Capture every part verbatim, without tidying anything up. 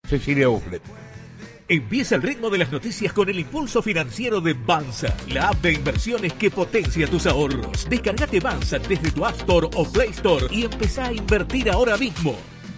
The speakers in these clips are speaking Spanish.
Cecilia Uflet. Empieza el ritmo de las noticias con el impulso financiero de Banza, la app de inversiones que potencia tus ahorros. Descargate Banza desde tu App Store o Play Store y empezá a invertir ahora mismo.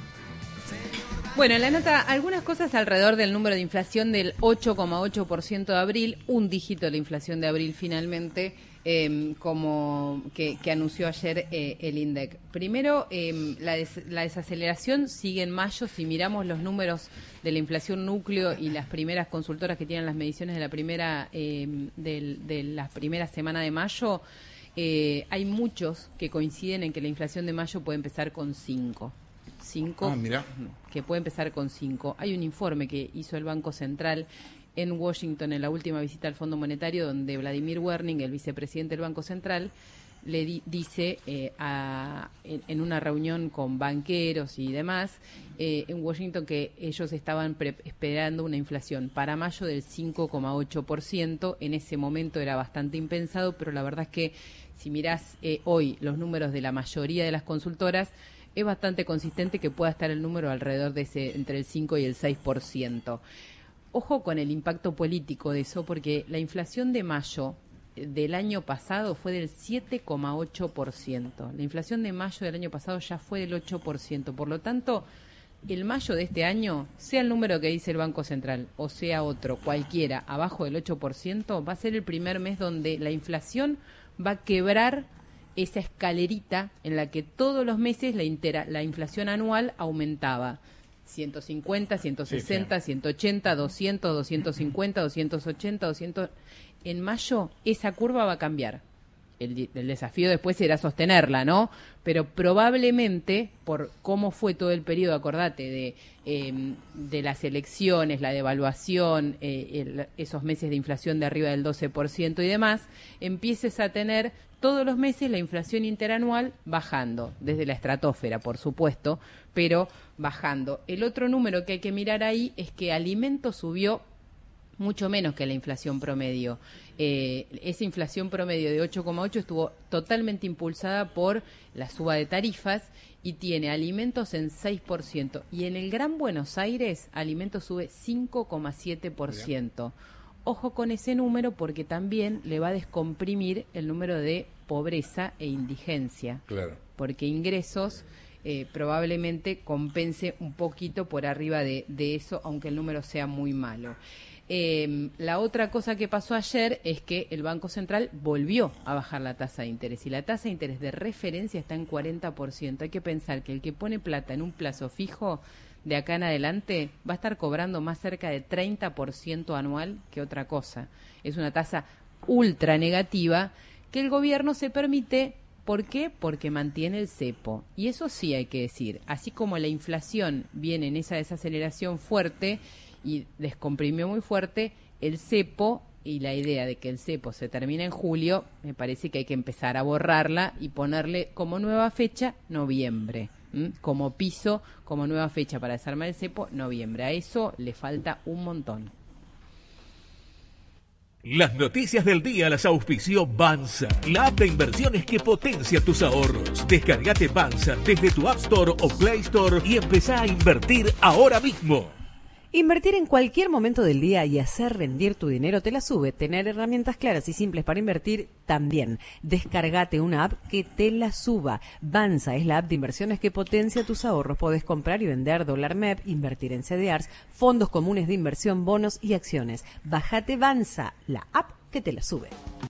Bueno, la nota, algunas cosas alrededor del número de inflación del ocho coma ocho por ciento de abril, un dígito de la inflación de abril finalmente, eh, como que, que anunció ayer eh, el INDEC. Primero, eh, la, des, la desaceleración sigue en mayo. Si miramos los números de la inflación núcleo y las primeras consultoras que tienen las mediciones de la primera eh, de, de la primera semana de mayo, eh, hay muchos que coinciden en que la inflación de mayo puede empezar con cinco. cinco, ah, mira. que puede empezar con cinco. Hay un informe que hizo el Banco Central en Washington en la última visita al Fondo Monetario, donde Vladimir Werning, el vicepresidente del Banco Central, le di, dice eh, a, en, en una reunión con banqueros y demás eh, en Washington que ellos estaban pre- esperando una inflación para mayo del cinco coma ocho por ciento. En ese momento era bastante impensado, pero la verdad es que si mirás eh, hoy los números de la mayoría de las consultoras, es bastante consistente que pueda estar el número alrededor de ese entre el cinco y el seis por ciento. Ojo con el impacto político de eso, porque la inflación de mayo del año pasado fue del siete coma ocho por ciento. La inflación de mayo del año pasado ya fue del ocho por ciento. Por lo tanto, el mayo de este año, sea el número que dice el Banco Central o sea otro, cualquiera, abajo del ocho por ciento, va a ser el primer mes donde la inflación va a quebrar esa escalerita en la que todos los meses la, intera, la inflación anual aumentaba. ciento cincuenta, ciento sesenta, sí, sí. ciento ochenta, doscientos, doscientos cincuenta, doscientos ochenta, doscientos. En mayo esa curva va a cambiar. El, el desafío después será sostenerla, ¿no? Pero probablemente, por cómo fue todo el periodo, acordate, de, eh, de las elecciones, la devaluación, eh, el, esos meses de inflación de arriba del doce por ciento y demás, empieces a tener todos los meses la inflación interanual bajando, desde la estratosfera, por supuesto, pero bajando. El otro número que hay que mirar ahí es que alimentos subió mucho menos que la inflación promedio. Eh, esa inflación promedio de ocho coma ocho estuvo totalmente impulsada por la suba de tarifas y tiene alimentos en seis por ciento. Y en el Gran Buenos Aires, alimentos sube cinco coma siete por ciento. Ojo con ese número porque también le va a descomprimir el número de pobreza e indigencia. Claro. Porque ingresos eh, probablemente compense un poquito por arriba de, de eso, aunque el número sea muy malo. Eh, la otra cosa que pasó ayer es que el Banco Central volvió a bajar la tasa de interés y la tasa de interés de referencia está en cuarenta por ciento. Hay que pensar que el que pone plata en un plazo fijo de acá en adelante va a estar cobrando más cerca de treinta por ciento anual que otra cosa. Es una tasa ultra negativa que el gobierno se permite. ¿Por qué? Porque mantiene el cepo. Y eso sí hay que decir. Así como la inflación viene en esa desaceleración fuerte y descomprimió muy fuerte, el cepo y la idea de que el cepo se termine en julio, me parece que hay que empezar a borrarla y ponerle como nueva fecha noviembre. ¿Mm? Como piso, como nueva fecha para desarmar el cepo, noviembre. A eso le falta un montón. Las noticias del día las auspició Banza, la app de inversiones que potencia tus ahorros. Descargate Banza desde tu App Store o Play Store y empezá a invertir ahora mismo. Invertir en cualquier momento del día y hacer rendir tu dinero te la sube. Tener herramientas claras y simples para invertir también. Descargate una app que te la suba. Banza es la app de inversiones que potencia tus ahorros. Podés comprar y vender dólar M E P, invertir en C D Rs, fondos comunes de inversión, bonos y acciones. Bájate Banza, la app que te la sube.